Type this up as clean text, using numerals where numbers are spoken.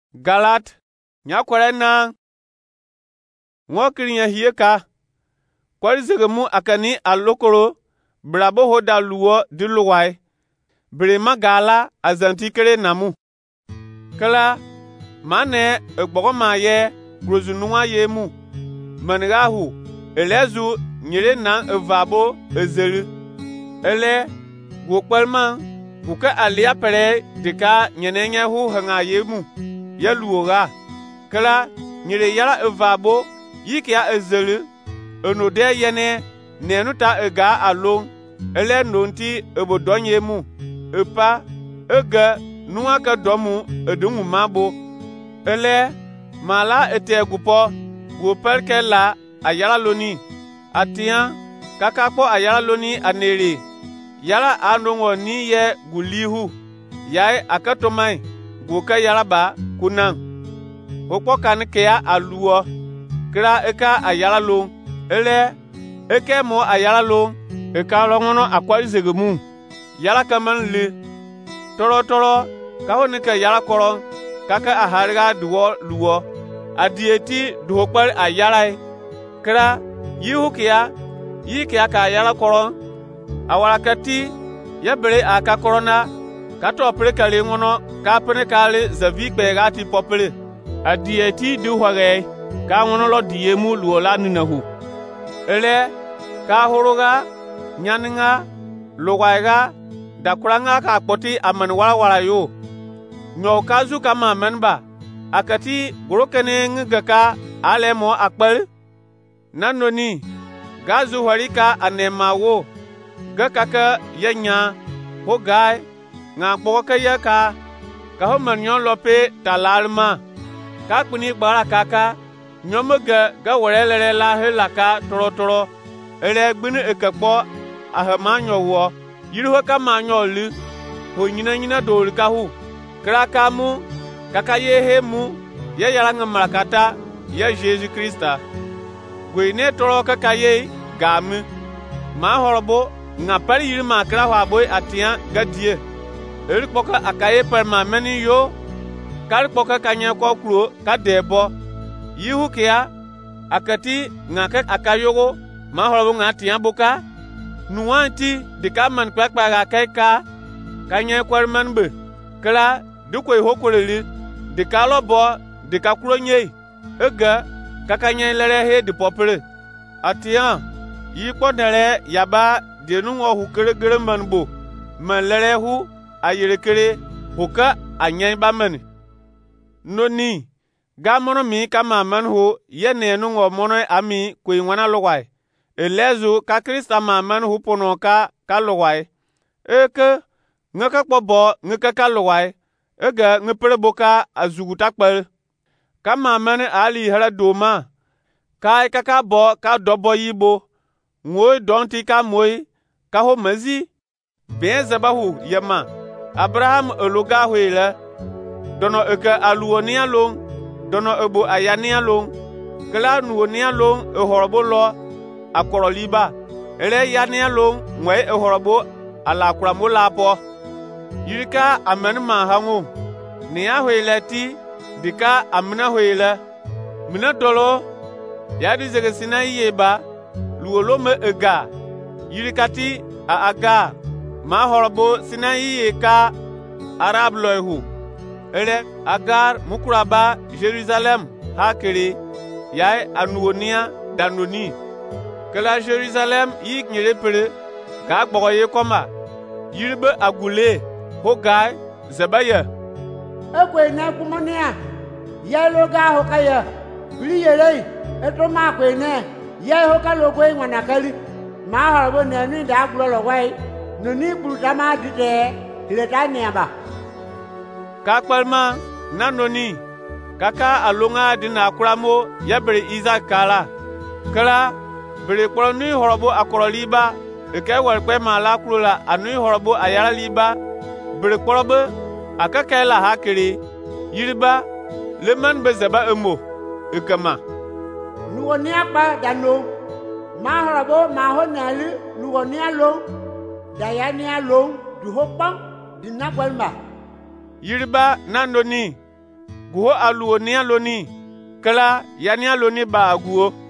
Galat nya kwere na ngokrinya hieka kwari zegemu akani alokoro brabo hoda luwo diluwai brema gala azantikere namu kala mane egbogo maye grozunwa yemu mangahu elezu nyire na evabo ezelu ele gokpalma buka alia pere dika nyenenya hu hanga yemu yaluoga kala nyire yara evabo yikia ezelu onode yene nenuta ega along ele nonti ebodonyemu epa ega nuwa ka domu edungu mabo ele mala ete gupo gopelke la ayala loni atia kakakpo ayala loni anere yala anongo ni ye gulihu yai akatomai goka yala ba kunang okpo kan kea aluo kra eka ayala long ele eke mo ayala long eka longono akwari zegemu yala kaman le toro ka honika yala koron kaka ahariga duwo luwo adieti duhokpar ayala kra yihukia yikia ka ayala koron awarakati yebere aka korona kato prekale ngono ka prekale zavi pegati popele adieti duhwage ka ngono lo diemu luola ninahu ele ka horoga nyaninga logaiga dakuranga ka poti aman wala yo nyo kazu kama menba akati gorokene ngaka alemo akpal nanoni gazu harika anemawo gakaka yenya hogai nga boka yaka ka homanyo lope talalma ka kuni gbara kaka nyomoga ga werelere la helaka toro ele gbinu ekekpo ahamanyo wo yiriho ka manyo lu ho nyina dol ka hu kraka mu kaka yehe mu ye yala ngamarakata ya Jesus Christa gwene toro kaka ye gamu ma horobo nga pari yiri ma kra hwa boy atia gadie eri poka akaye perma meni yo kar poka kanya ko kro ka debo yihu kia akati nga ka akayogo ma horobo nga atia boka nuwanti dikaman krakpa ga kaika kanya kwarman be kala duko hokoreli dikalo bo dikakronye ega kakanya lere he de popere atia yi kponere yaba denu hu keregere manbo man lere hu ayerekere hoka anyan ba man noni gamono mi kama man hu yene nu mono ami ko inwana logwai elezu ka Krista ma man hu pono ka logwai eke ngaka kpobo ngaka ka logwai ega ngepere boka azuguta kpal kama man ali hara doma kai kaka bo ka dobo yibo ngoi donti ka moi ka ho mazi be zabahu yama Abraham eluga huile dono eke aluonia long dono ebo ayania long kala nuonia long ehorobo lo akoroliba ele yania long ngwe ehorobo ala kuramola po yirika amen ma hangu ni ahuile ti dika amna huile mina dolo yadi zege sina yeba luolo me ega yirikati a aga ma horobo sina yeka arab loihu ele agar mukuraba Jerusalem hakere yai anuonia danoni kala Jerusalem yik nyere pere ga gboye koma yirbe agule hogai zabaya ekwe na kumonia yelo ga hokaya liyele etoma kwene ye hoka logo ngwanakali ma harabo ne ni da glo logwai no ni brutama dide leta neba kakpalma nanoni kaka alonga dina kuramo yabre Isaac kala bere koroni horobo akoroliba eke warpe mala kurula anu horobo ayara liba bere korobo akakela hakiri yiriba leman bezaba emo ekama nuonia pa dano ma harabo ma honali nuonia lo dayania lo du hopa dinagwalma yiriba nandoni guho aluo nia loni, kala ya nia loni ba guo.